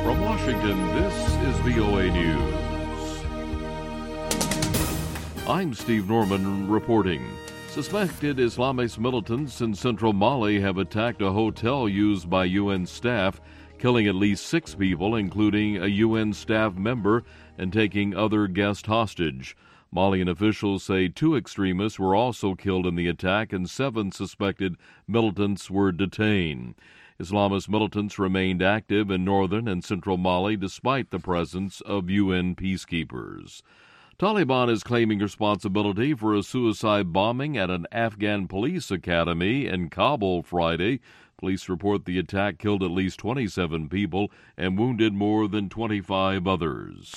From Washington, this is VOA News. I'm Steve Norman reporting. Suspected Islamist militants in central Mali have attacked a hotel used by UN staff, killing at least 6 people, including a UN staff member, and taking other guests hostage. Malian officials say 2 extremists were also killed in the attack and 7 suspected militants were detained. Islamist militants remained active in northern and central Mali despite the presence of UN peacekeepers. Taliban is claiming responsibility for a suicide bombing at an Afghan police academy in Kabul Friday. Police report the attack killed at least 27 people and wounded more than 25 others.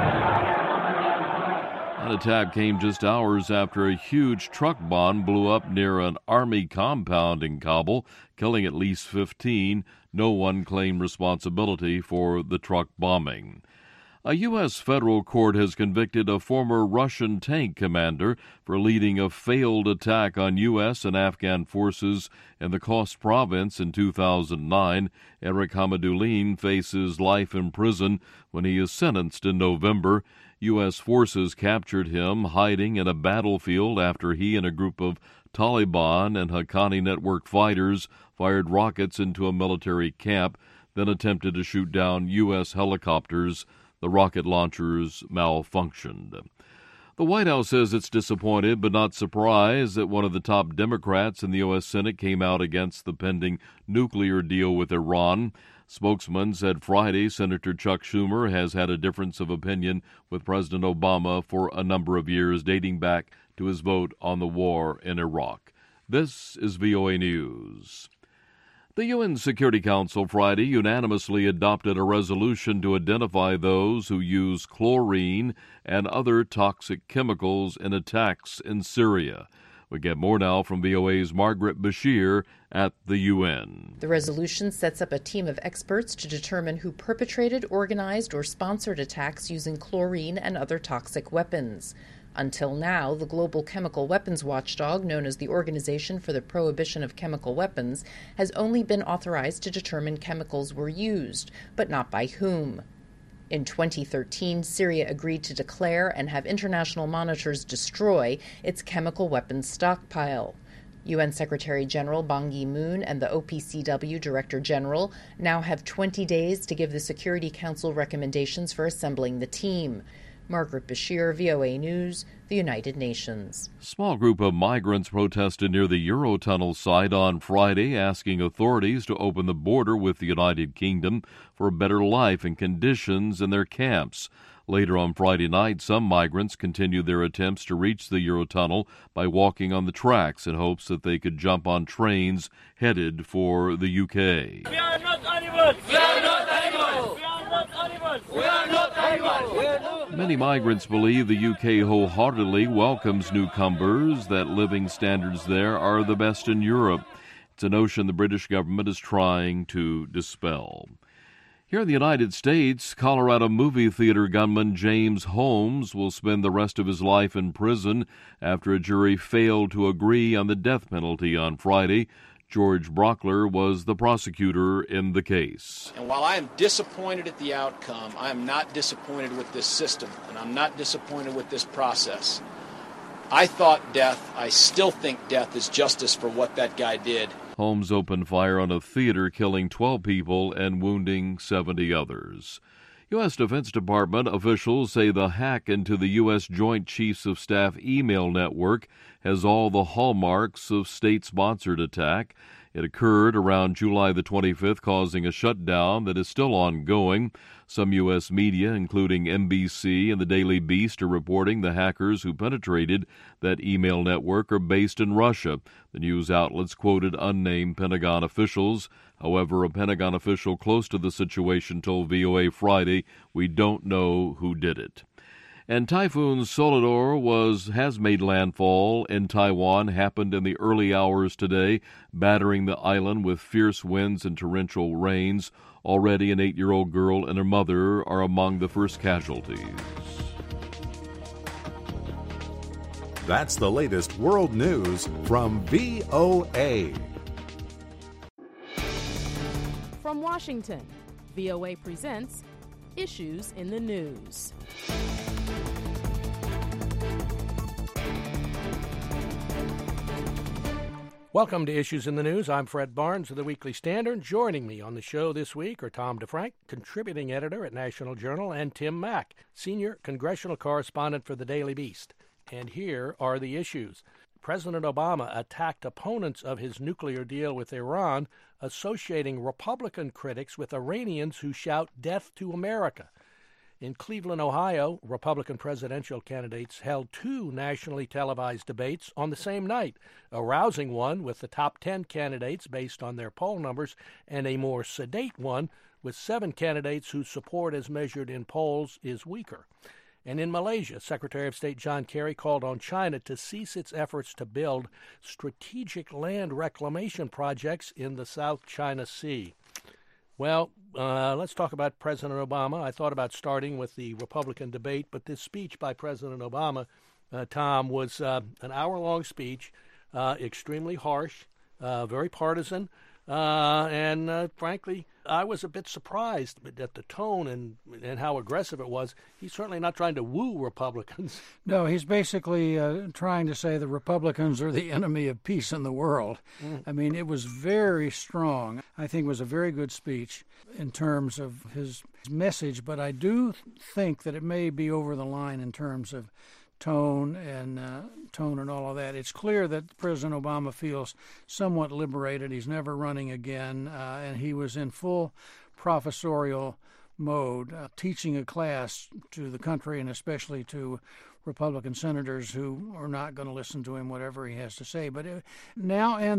That attack came just hours after a huge truck bomb blew up near an army compound in Kabul, killing at least 15. No one claimed responsibility for the truck bombing. A U.S. federal court has convicted a former Russian tank commander for leading a failed attack on U.S. and Afghan forces in the Khost province in 2009. Eric Hamadoulin faces life in prison when he is sentenced in November. U.S. forces captured him hiding in a battlefield after he and a group of Taliban and Haqqani network fighters fired rockets into a military camp, then attempted to shoot down U.S. helicopters. The rocket launchers malfunctioned. The White House says it's disappointed but not surprised that one of the top Democrats in the U.S. Senate came out against the pending nuclear deal with Iran. Spokesman said Friday Senator Chuck Schumer has had a difference of opinion with President Obama for a number of years, dating back to his vote on the war in Iraq. This is VOA News. The UN Security Council Friday unanimously adopted a resolution to identify those who use chlorine and other toxic chemicals in attacks in Syria. We get more now from VOA's Margaret Bashir at the UN. The resolution sets up a team of experts to determine who perpetrated, organized, or sponsored attacks using chlorine and other toxic weapons. Until now, the global chemical weapons watchdog, known as the Organization for the Prohibition of Chemical Weapons, has only been authorized to determine chemicals were used, but not by whom. In 2013, Syria agreed to declare and have international monitors destroy its chemical weapons stockpile. UN Secretary General Ban Ki-moon and the OPCW Director General now have 20 days to give the Security Council recommendations for assembling the team. Margaret Bashir, VOA News, the United Nations. Small group of migrants protested near the Eurotunnel site on Friday, asking authorities to open the border with the United Kingdom for a better life and conditions in their camps. Later on Friday night, some migrants continued their attempts to reach the Eurotunnel by walking on the tracks in hopes that they could jump on trains headed for the UK. We are not animals! We are not animals! We are not animals! We are not animals! Many migrants believe the UK wholeheartedly welcomes newcomers, that living standards there are the best in Europe. It's a notion the British government is trying to dispel. Here in the United States, Colorado movie theater gunman James Holmes will spend the rest of his life in prison after a jury failed to agree on the death penalty on Friday. George Brockler was the prosecutor in the case. And while I am disappointed at the outcome, I am not disappointed with this system, and I'm not disappointed with this process. I still think death is justice for what that guy did. Holmes opened fire on a theater, killing 12 people and wounding 70 others. U.S. Defense Department officials say the hack into the U.S. Joint Chiefs of Staff email network has all the hallmarks of state-sponsored attack. It occurred around July the 25th, causing a shutdown that is still ongoing. Some U.S. media, including NBC and the Daily Beast, are reporting the hackers who penetrated that email network are based in Russia. The news outlets quoted unnamed Pentagon officials. However, a Pentagon official close to the situation told VOA Friday, "We don't know who did it." And Typhoon Soledor has made landfall in Taiwan, happened in the early hours today, battering the island with fierce winds and torrential rains. Already an 8-year-old girl and her mother are among the first casualties. That's the latest world news from VOA. From Washington, VOA presents Issues in the News. Welcome to Issues in the News. I'm Fred Barnes of the Weekly Standard. Joining me on the show this week are Tom DeFrank, contributing editor at National Journal, and Tim Mack, senior congressional correspondent for the Daily Beast. And here are the issues. President Obama attacked opponents of his nuclear deal with Iran, associating Republican critics with Iranians who shout death to America. In Cleveland, Ohio, Republican presidential candidates held two nationally televised debates on the same night, a rousing one with the top 10 candidates based on their poll numbers, and a more sedate one with 7 candidates whose support as measured in polls is weaker. And in Malaysia, Secretary of State John Kerry called on China to cease its efforts to build strategic land reclamation projects in the South China Sea. Well, let's talk about President Obama. I thought about starting with the Republican debate, but this speech by President Obama, Tom, was an hour-long speech, extremely harsh, very partisan, and frankly, I was a bit surprised at the tone and how aggressive it was. He's certainly not trying to woo Republicans. No, he's basically trying to say the Republicans are the enemy of peace in the world. I mean, it was very strong. I think it was a very good speech in terms of his message, but I do think that it may be over the line in terms of tone and all of that. It's clear that President Obama feels somewhat liberated. He's never running again, and he was in full professorial mode, teaching a class to the country and especially to Republican senators who are not going to listen to him, whatever he has to say. But now and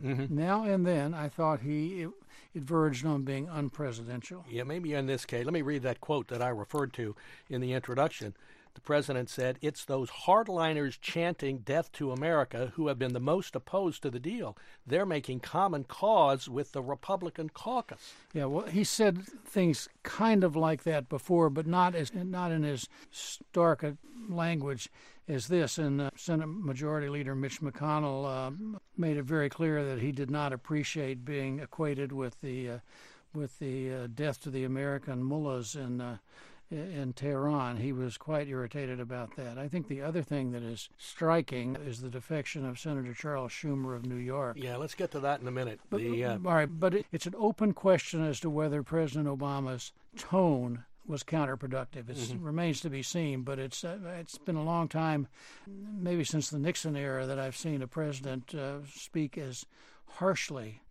then, I thought it verged on being unpresidential. Yeah, maybe in this case. Let me read that quote that I referred to in the introduction. The president said, "It's those hardliners chanting death to America who have been the most opposed to the deal. They're making common cause with the Republican caucus." Yeah, well, he said things kind of like that before, but not in as stark a language as this. And Senate Majority Leader Mitch McConnell made it very clear that he did not appreciate being equated with the death to the American mullahs in Tehran. He was quite irritated about that. I think the other thing that is striking is the defection of Senator Charles Schumer of New York. Yeah, let's get to that in a minute. All right, but it's an open question as to whether President Obama's tone was counterproductive. It remains to be seen, but it's been a long time, maybe since the Nixon era, that I've seen a president speak as harshly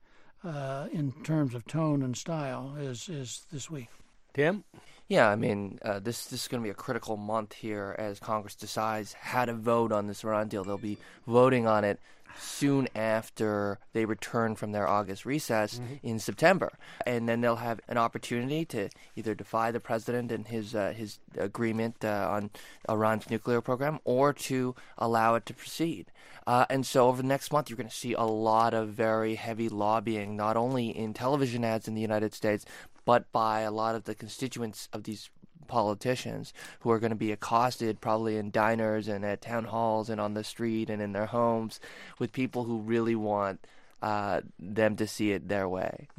in terms of tone and style as this week. Tim? Yeah, I mean, this is going to be a critical month here as Congress decides how to vote on this Iran deal. They'll be voting on it soon after they return from their August recess in September. And then they'll have an opportunity to either defy the president and his agreement on Iran's nuclear program or to allow it to proceed. And so over the next month, you're going to see a lot of very heavy lobbying, not only in television ads in the United States, but by a lot of the constituents of these politicians who are going to be accosted probably in diners and at town halls and on the street and in their homes with people who really want them to see it their way.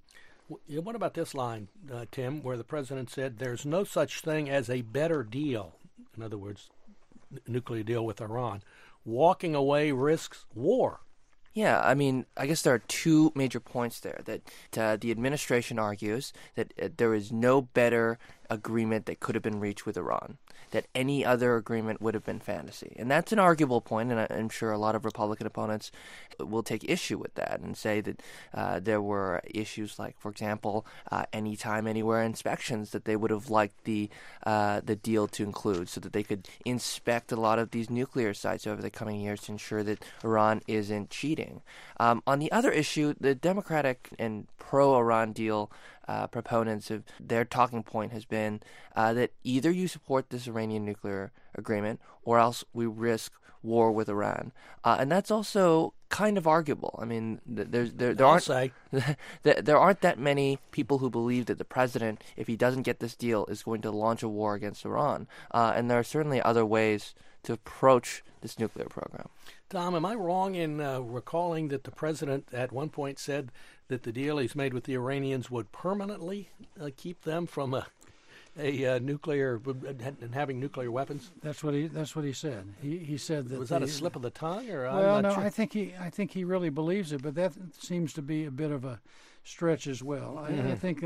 What about this line, Tim, where the president said there's no such thing as a better deal, in other words, nuclear deal with Iran. Walking away risks war. Yeah, I mean, I guess there are two major points there. That the administration argues that there is no better agreement that could have been reached with Iran, that any other agreement would have been fantasy. And that's an arguable point, and I'm sure a lot of Republican opponents will take issue with that and say that there were issues like, for example, anytime, anywhere inspections that they would have liked the deal to include so that they could inspect a lot of these nuclear sites over the coming years to ensure that Iran isn't cheating. On the other issue, the Democratic and pro-Iran deal proponents of their talking point has been that either you support this Iranian nuclear agreement or else we risk war with Iran, and that's also kind of arguable. I mean, there aren't that many people who believe that the president, if he doesn't get this deal, is going to launch a war against Iran, and there are certainly other ways to approach this nuclear program. Tom, am I wrong in recalling that the president at one point said that the deal he's made with the Iranians would permanently keep them from a nuclear and having nuclear weapons? That's what he said. He said that. Was that a slip of the tongue, or? Well, I'm not no, sure. I think he really believes it, but that seems to be a bit of a stretch as well. I think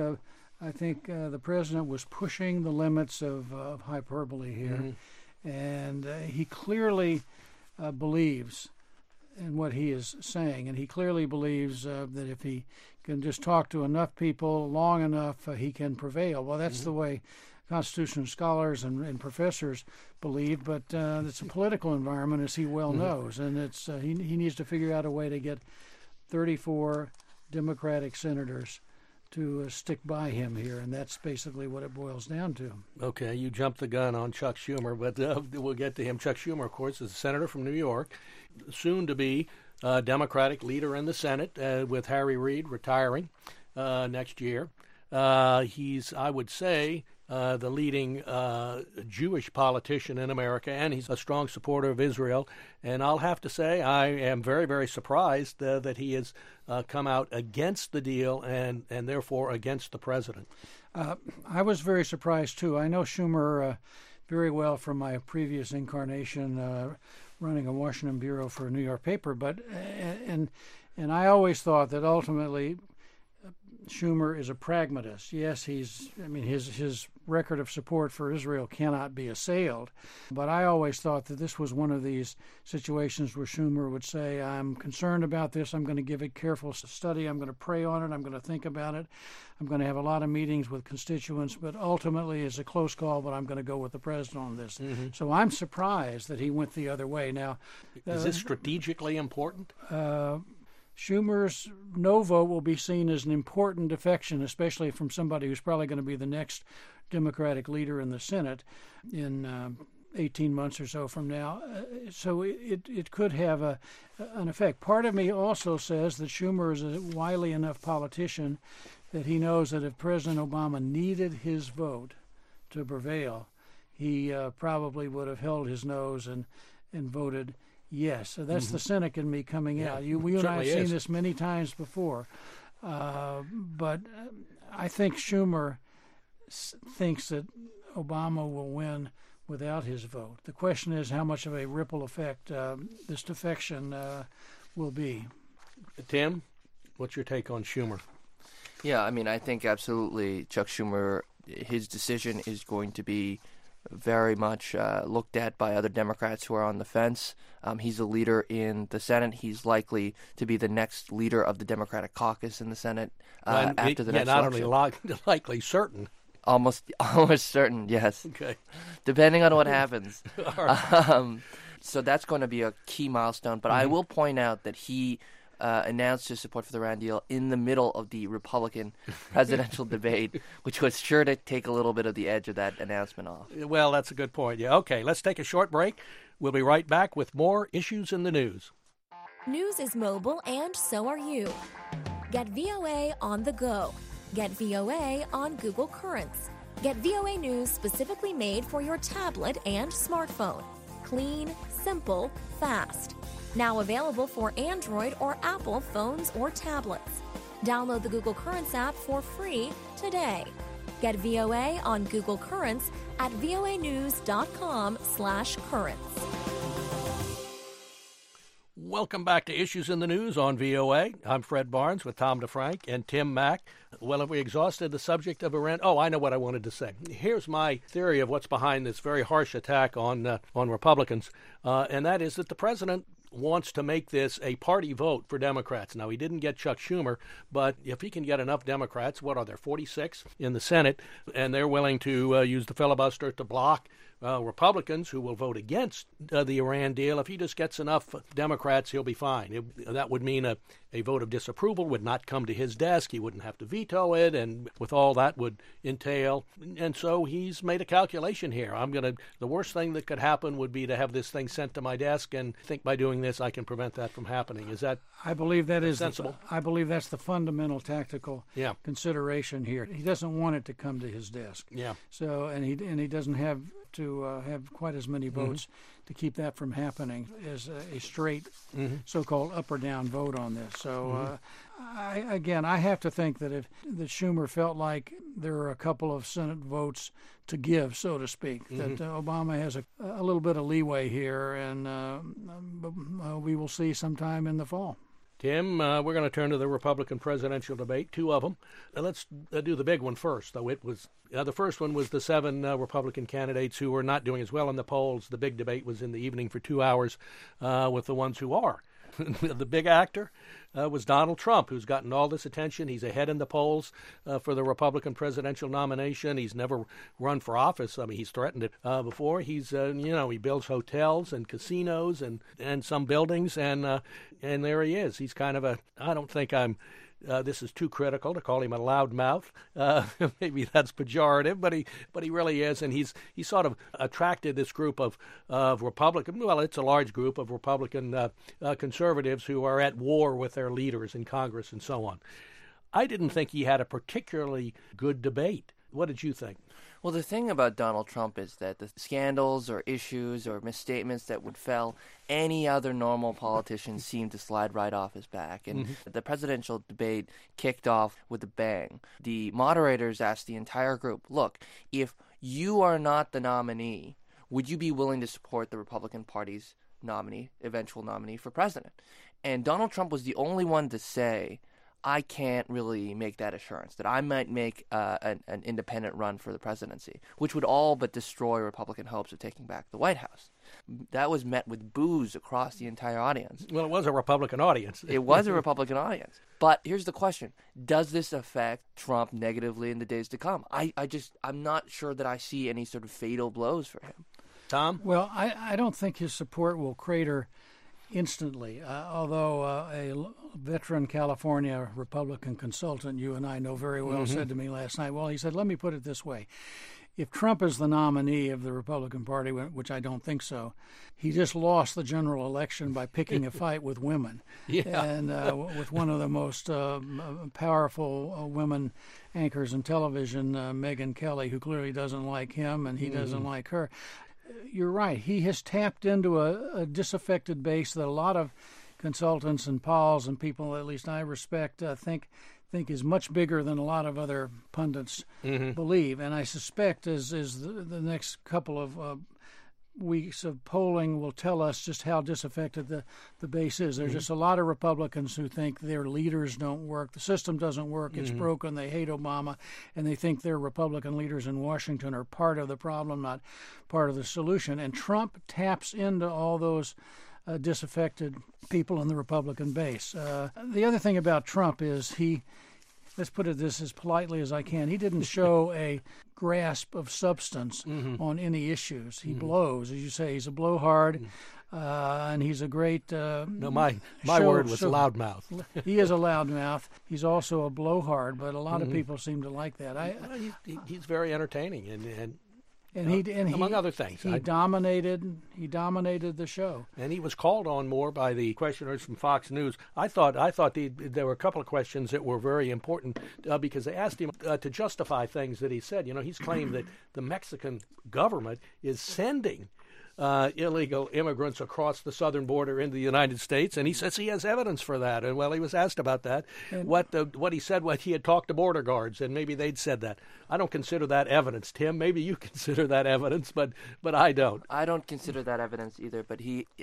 the president was pushing the limits of hyperbole here, and he clearly believes in what he is saying, and he clearly believes that if he can just talk to enough people long enough, he can prevail. Well, that's the way constitutional scholars and professors believe, but it's a political environment, as he well knows, and it's he needs to figure out a way to get 34 Democratic senators to stick by him here, and that's basically what it boils down to. Okay, you jumped the gun on Chuck Schumer, but we'll get to him. Chuck Schumer, of course, is a senator from New York, soon to be Democratic leader in the Senate, with Harry Reid retiring next year. He's, I would say, the leading Jewish politician in America, and he's a strong supporter of Israel. And I'll have to say I am very, very surprised that he has come out against the deal and therefore against the president. I was very surprised, too. I know Schumer very well from my previous incarnation running a Washington bureau for a New York paper, but and I always thought that ultimately Schumer is a pragmatist. Yes, his record of support for Israel cannot be assailed, but I always thought that this was one of these situations where Schumer would say, I'm concerned about this, I'm going to give it careful study, I'm going to pray on it, I'm going to think about it, I'm going to have a lot of meetings with constituents, but ultimately it's a close call, but I'm going to go with the president on this. So I'm surprised that he went the other way. Now, is this strategically important? Schumer's no vote will be seen as an important defection, especially from somebody who's probably going to be the next Democratic leader in the Senate in 18 months or so from now. So it could have an effect. Part of me also says that Schumer is a wily enough politician that he knows that if President Obama needed his vote to prevail, he probably would have held his nose and voted yes. So that's the cynic in me coming out. You and I have seen this many times before. But I think Schumer thinks that Obama will win without his vote. The question is how much of a ripple effect this defection will be. Tim, what's your take on Schumer? Yeah, I mean, I think absolutely Chuck Schumer, his decision is going to be very much looked at by other Democrats who are on the fence. He's a leader in the Senate. He's likely to be the next leader of the Democratic caucus in the Senate after the next election. Not only likely, certain. Almost certain, yes. Okay. Depending on what happens. All right. So that's going to be a key milestone. But I will point out that he announced his support for the Iran deal in the middle of the Republican presidential debate, which was sure to take a little bit of the edge of that announcement off. Well, that's a good point. Yeah. Okay, let's take a short break. We'll be right back with more issues in the news. News is mobile, and so are you. Get VOA on the go. Get VOA on Google Currents. Get VOA News specifically made for your tablet and smartphone. Clean, simple, fast. Now available for Android or Apple phones or tablets. Download the Google Currents app for free today. Get VOA on Google Currents at voanews.com/currents. Welcome back to Issues in the News on VOA. I'm Fred Barnes with Tom DeFrank and Tim Mack. Well, have we exhausted the subject of Iran? Oh, I know what I wanted to say. Here's my theory of what's behind this very harsh attack on Republicans, and that is that the president wants to make this a party vote for Democrats. Now, he didn't get Chuck Schumer, but if he can get enough Democrats, what are there, 46 in the Senate, and they're willing to use the filibuster to block Republicans who will vote against the Iran deal. If he just gets enough Democrats, he'll be fine. That would mean a vote of disapproval would not come to his desk. He wouldn't have to veto it, and with all that would entail. And so he's made a calculation here. The worst thing that could happen would be to have this thing sent to my desk, and think by doing this I can prevent that from happening. Is that I believe that is sensible? I believe that's the fundamental tactical consideration here. He doesn't want it to come to his desk. Yeah. So and he doesn't have have to have quite as many votes to keep that from happening as a straight so-called up or down vote on this. So, I have to think that that Schumer felt like there are a couple of Senate votes to give, so to speak, that Obama has a little bit of leeway here, and we will see sometime in the fall. Tim, we're going to turn to the Republican presidential debate, two of them. Let's do the big one first, though. It was the first one was the 7 Republican candidates who were not doing as well in the polls. The big debate was in the evening for 2 hours with the ones who are. The big actor was Donald Trump, who's gotten all this attention. He's ahead in the polls for the Republican presidential nomination. He's never run for office. I mean, he's threatened it before. He's, he builds hotels and casinos and some buildings, and there he is. He's kind of I don't think this is too critical to call him a loudmouth. Maybe that's pejorative, but he really is, and he's sort of attracted this group of Republican. Well, it's a large group of Republican conservatives who are at war with their leaders in Congress and so on. I didn't think he had a particularly good debate. What did you think? Well, the thing about Donald Trump is that the scandals or issues or misstatements that would fell any other normal politician seem to slide right off his back. And the presidential debate kicked off with a bang. The moderators asked the entire group, look, if you are not the nominee, would you be willing to support the Republican Party's eventual nominee for president? And Donald Trump was the only one to say, I can't really make that assurance, that I might make an independent run for the presidency, which would all but destroy Republican hopes of taking back the White House. That was met with boos across the entire audience. Well, it was a Republican audience. It was a Republican audience. But here's the question. Does this affect Trump negatively in the days to come? I'm not sure that I see any sort of fatal blows for him. Tom? Well, I don't think his support will crater instantly, although a veteran California Republican consultant you and I know very well said to me last night, well, he said, let me put it this way. If Trump is the nominee of the Republican Party, which I don't think so, he just lost the general election by picking a fight with women. And with one of the most powerful women anchors in television, Megyn Kelly, who clearly doesn't like him and he doesn't like her. You're right. He has tapped into a disaffected base that a lot of consultants and pals and people, at least I respect, think is much bigger than a lot of other pundits believe. And I suspect as the next couple of weeks of polling will tell us just how disaffected the base is. There's just a lot of Republicans who think their leaders don't work. The system doesn't work. It's broken. They hate Obama, and they think their Republican leaders in Washington are part of the problem, not part of the solution. And Trump taps into all those disaffected people in the Republican base. The other thing about Trump is let's put it this as politely as I can, he didn't show a grasp of substance on any issues. He blows, as you say. He's a blowhard, and he's a great my word was loudmouth. He is a loudmouth. He's also a blowhard, but a lot of people seem to like that. He's very entertaining, and among other things, he dominated the show. And he was called on more by the questioners from Fox News. I thought there were a couple of questions that were very important because they asked him to justify things that he said. He's claimed that the Mexican government is sending illegal immigrants across the southern border into the United States, and he says he has evidence for that. And he was asked about that, what he said, he had talked to border guards, and maybe they'd said that. I don't consider that evidence, Tim. Maybe you consider that evidence, but I don't. I don't consider that evidence either. But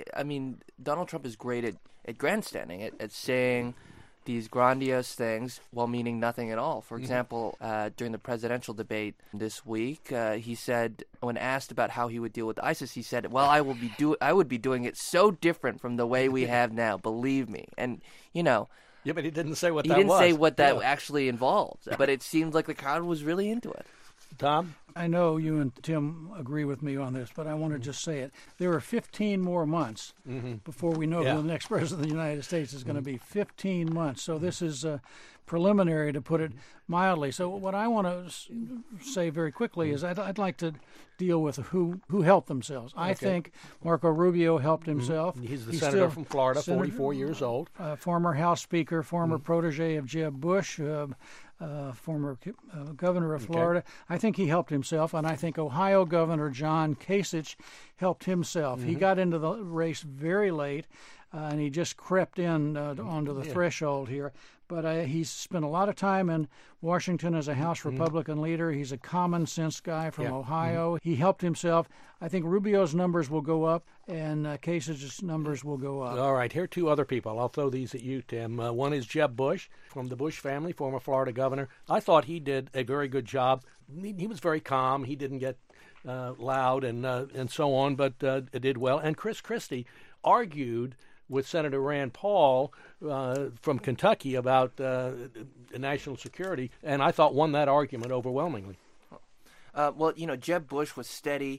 Donald Trump is great at grandstanding, at saying these grandiose things while meaning nothing at all. For example, during the presidential debate this week, he said, when asked about how he would deal with ISIS, he said, well, I would be doing it so different from the way we have now, believe me. And, Yeah, but he didn't say what that was. He didn't say what that actually involved, but it seemed like the crowd was really into it. Tom? I know you and Tim agree with me on this, but I want to just say it. There are 15 more months before we know who the next president of the United States is going to be. 15 months. So this is preliminary, to put it mildly. So what I want to say very quickly is I'd like to deal with who helped themselves. I think Marco Rubio helped himself. He's the senator from Florida, 44 years old. Former House Speaker, former protege of Jeb Bush, former governor of Florida. I think he helped himself, and I think Ohio Governor John Kasich helped himself. He got into the race very late, and he just crept in onto the threshold here. But he's spent a lot of time in Washington as a House Republican leader. He's a common sense guy from Ohio. He helped himself. I think Rubio's numbers will go up, and Kasich's numbers will go up. All right, here are two other people. I'll throw these at you, Tim. One is Jeb Bush from the Bush family, former Florida governor. I thought he did a very good job. He was very calm. He didn't get loud and so on, but did well. And Chris Christie argued with Senator Rand Paul from Kentucky about national security, and I thought won that argument overwhelmingly. Well, Jeb Bush was steady.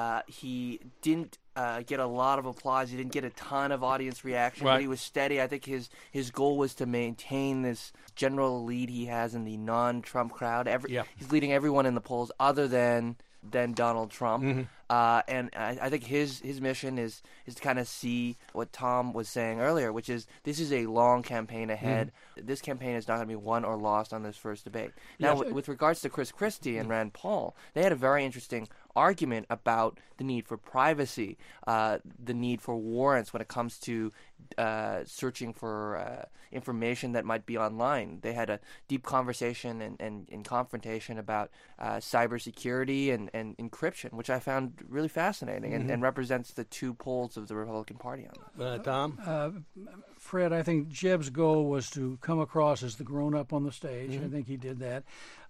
He didn't get a lot of applause. He didn't get a ton of audience reaction, but he was steady. I think his goal was to maintain this general lead he has in the non-Trump crowd. He's leading everyone in the polls other than Donald Trump. And I think his mission is to kind of see what Tom was saying earlier, which is this is a long campaign ahead. This campaign is not going to be won or lost on this first debate. Now, with regards to Chris Christie and Rand Paul, they had a very interesting argument about the need for privacy, the need for warrants when it comes to searching for information that might be online. They had a deep conversation and confrontation about cybersecurity and encryption, which I found really fascinating and represents the two poles of the Republican Party on that. Tom? Fred, I think Jeb's goal was to come across as the grown-up on the stage. I think he did that,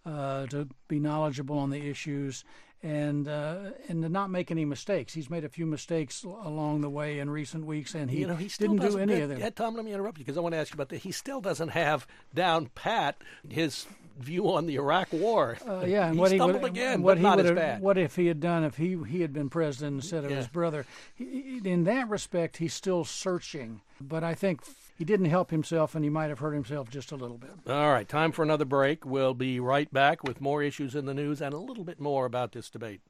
to be knowledgeable on the issues and to not make any mistakes. He's made a few mistakes along the way in recent weeks, and he didn't do any of them. Yeah, Tom, let me interrupt you because I want to ask you about that. He still doesn't have down pat his view on the Iraq War. And he what stumbled again, but not as bad. What if he had done if he had been president instead of his brother? In that respect, he's still searching, but I think he didn't help himself, and he might have hurt himself just a little bit. All right, time for another break. We'll be right back with more issues in the news and a little bit more about this debate.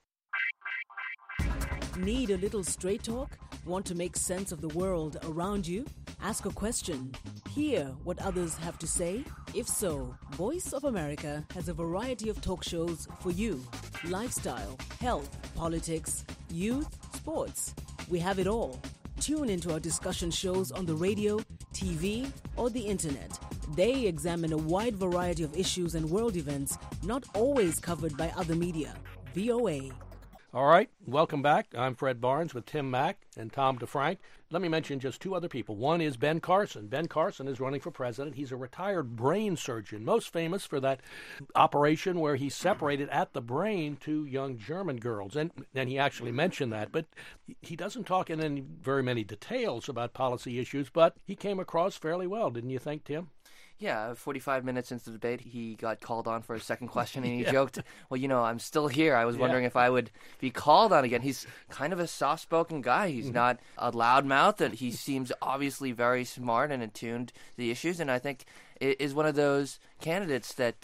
Need a little straight talk? Want to make sense of the world around you? Ask a question. Hear what others have to say? If so, Voice of America has a variety of talk shows for you. Lifestyle, health, politics, youth, sports. We have it all. Tune into our discussion shows on the radio, TV, or the internet. They examine a wide variety of issues and world events not always covered by other media. VOA. All right, welcome back. I'm Fred Barnes with Tim Mack and Tom DeFrank. Let me mention just two other people. One is Ben Carson. Ben Carson is running for president. He's a retired brain surgeon, most famous for that operation where he separated at the brain two young German girls. And he actually mentioned that, but he doesn't talk in any very many details about policy issues, but he came across fairly well, didn't you think, Tim? Yeah, 45 minutes into the debate, he got called on for a second question, and he joked, well, I'm still here. I was wondering if I would be called on again. He's kind of a soft-spoken guy. He's not a loudmouth, and he seems obviously very smart and attuned to the issues, and I think is one of those candidates that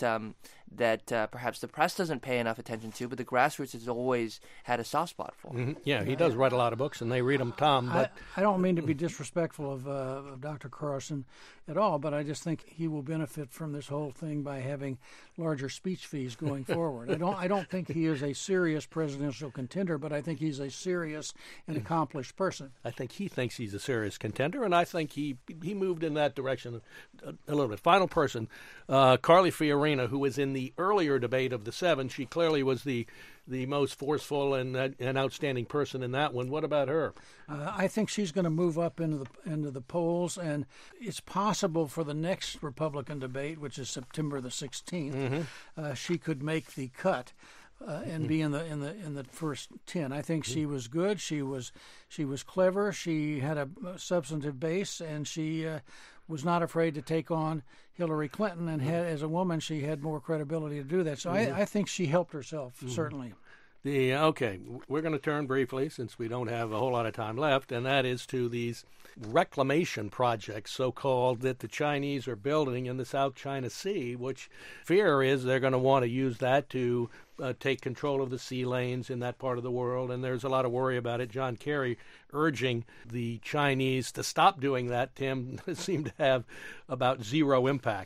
perhaps the press doesn't pay enough attention to, but the grassroots has always had a soft spot for. Yeah, he does write a lot of books, and they read them, Tom. But I don't mean to be disrespectful of Dr. Carson at all, but I just think he will benefit from this whole thing by having larger speech fees going forward. I don't think he is a serious presidential contender, but I think he's a serious and accomplished person. I think he thinks he's a serious contender, and I think he moved in that direction a little bit. Final person, Carly Fiorina, who was in the earlier debate of the seven. She clearly was the most forceful and outstanding person in that one. What about her? I think she's going to move up into the polls, and it's possible for the next Republican debate, which is September the 16th, she could make the cut. And be in the first 10. I think she was good. She was clever. She had a substantive base, and she was not afraid to take on Hillary Clinton. And as a woman, she had more credibility to do that. So I think she helped herself certainly. Okay, we're going to turn briefly, since we don't have a whole lot of time left, and that is to these reclamation projects, so-called, that the Chinese are building in the South China Sea, which fear is they're going to want to use that to take control of the sea lanes in that part of the world, and there's a lot of worry about it. John Kerry urging the Chinese to stop doing that, Tim, seemed to have about zero impact.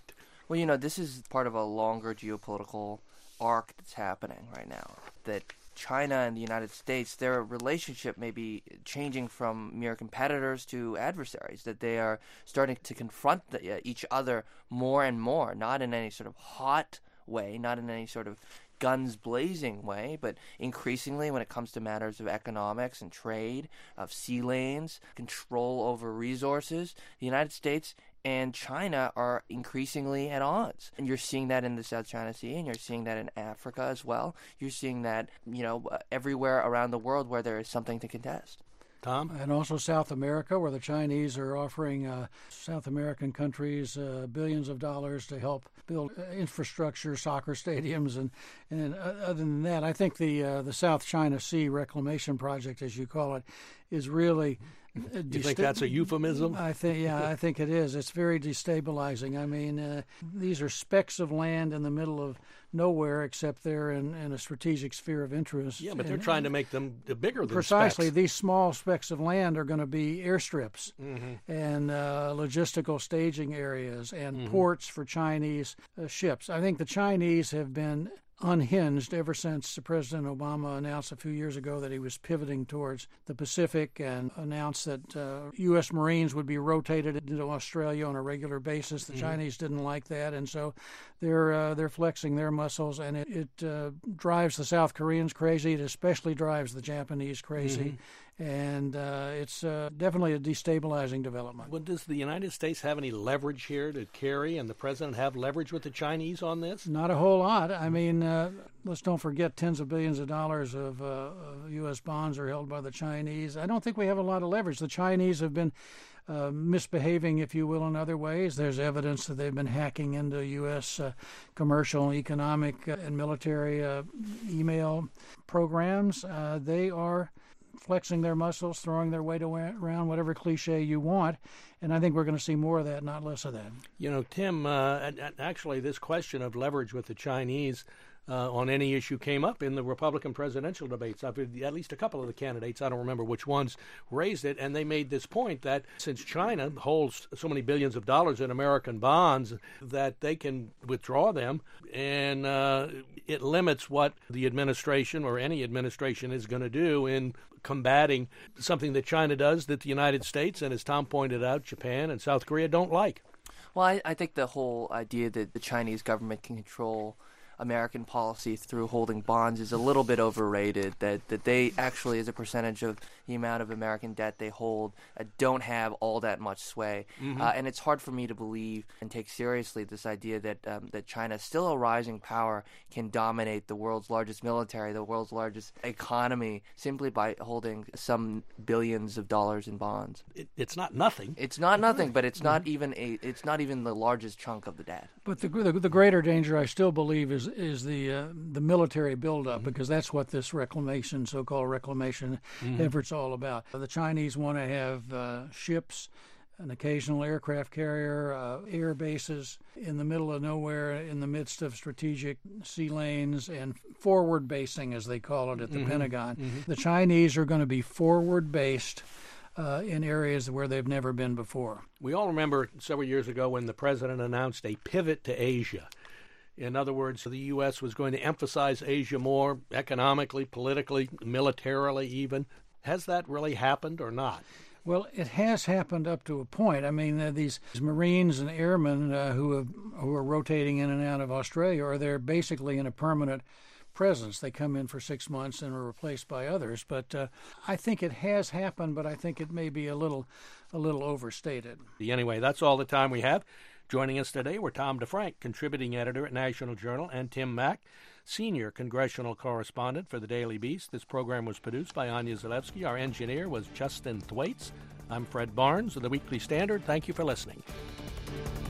Well, this is part of a longer geopolitical arc that's happening right now, that China and the United States, their relationship may be changing from mere competitors to adversaries, that they are starting to confront each other more and more, not in any sort of hot way, not in any sort of guns blazing way, but increasingly when it comes to matters of economics and trade, of sea lanes, control over resources, the United States and China are increasingly at odds. And you're seeing that in the South China Sea, and you're seeing that in Africa as well. You're seeing that, everywhere around the world where there is something to contest. Tom? And also South America, where the Chinese are offering South American countries billions of dollars to help build infrastructure, soccer stadiums, and other than that, I think the South China Sea Reclamation Project, as you call it, is really... You think that's a euphemism? I think it is. It's very destabilizing. I mean, these are specks of land in the middle of nowhere, except they're in a strategic sphere of interest. Yeah, but they're trying to make them bigger than precisely. Specks. These small specks of land are going to be airstrips and logistical staging areas and ports for Chinese ships. I think the Chinese have been unhinged ever since President Obama announced a few years ago that he was pivoting towards the Pacific and announced that U.S. Marines would be rotated into Australia on a regular basis. The Chinese didn't like that, and so they're flexing their muscles, and it drives the South Koreans crazy. It especially drives the Japanese crazy. And it's definitely a destabilizing development. Well, does the United States have any leverage here? Did Kerry and the president have leverage with the Chinese on this? Not a whole lot. I mean, let's don't forget tens of billions of dollars of U.S. bonds are held by the Chinese. I don't think we have a lot of leverage. The Chinese have been misbehaving, if you will, in other ways. There's evidence that they've been hacking into U.S. Commercial, economic, and military email programs. They are flexing their muscles, throwing their weight around, whatever cliche you want. And I think we're going to see more of that, not less of that. Tim, actually this question of leverage with the Chinese on any issue came up in the Republican presidential debates. At least a couple of the candidates, I don't remember which ones, raised it, and they made this point that since China holds so many billions of dollars in American bonds, that they can withdraw them, and it limits what the administration or any administration is going to do in combating something that China does that the United States and, as Tom pointed out, Japan and South Korea don't like. Well, I think the whole idea that the Chinese government can control American policy through holding bonds is a little bit overrated, that they actually, as a percentage of the amount of American debt they hold, don't have all that much sway. And it's hard for me to believe and take seriously this idea that China, still a rising power, can dominate the world's largest military, the world's largest economy, simply by holding some billions of dollars in bonds. It's not nothing. It's not nothing, but it's not even the largest chunk of the debt. But the greater danger, I still believe, is the military buildup, because that's what this so-called reclamation effort's all about. The Chinese want to have ships, an occasional aircraft carrier, air bases in the middle of nowhere, in the midst of strategic sea lanes, and forward basing, as they call it at the Pentagon. The Chinese are going to be forward based in areas where they've never been before. We all remember several years ago when the president announced a pivot to Asia. In other words, the U.S. was going to emphasize Asia more economically, politically, militarily even. Has that really happened or not? Well, it has happened up to a point. I mean, these Marines and airmen who are rotating in and out of Australia are there basically in a permanent presence. They come in for 6 months and are replaced by others. But I think it has happened, but I think it may be a little overstated. Anyway, that's all the time we have. Joining us today were Tom DeFrank, contributing editor at National Journal, and Tim Mack, senior congressional correspondent for the Daily Beast. This program was produced by Anya Zalewski. Our engineer was Justin Thwaites. I'm Fred Barnes of the Weekly Standard. Thank you for listening.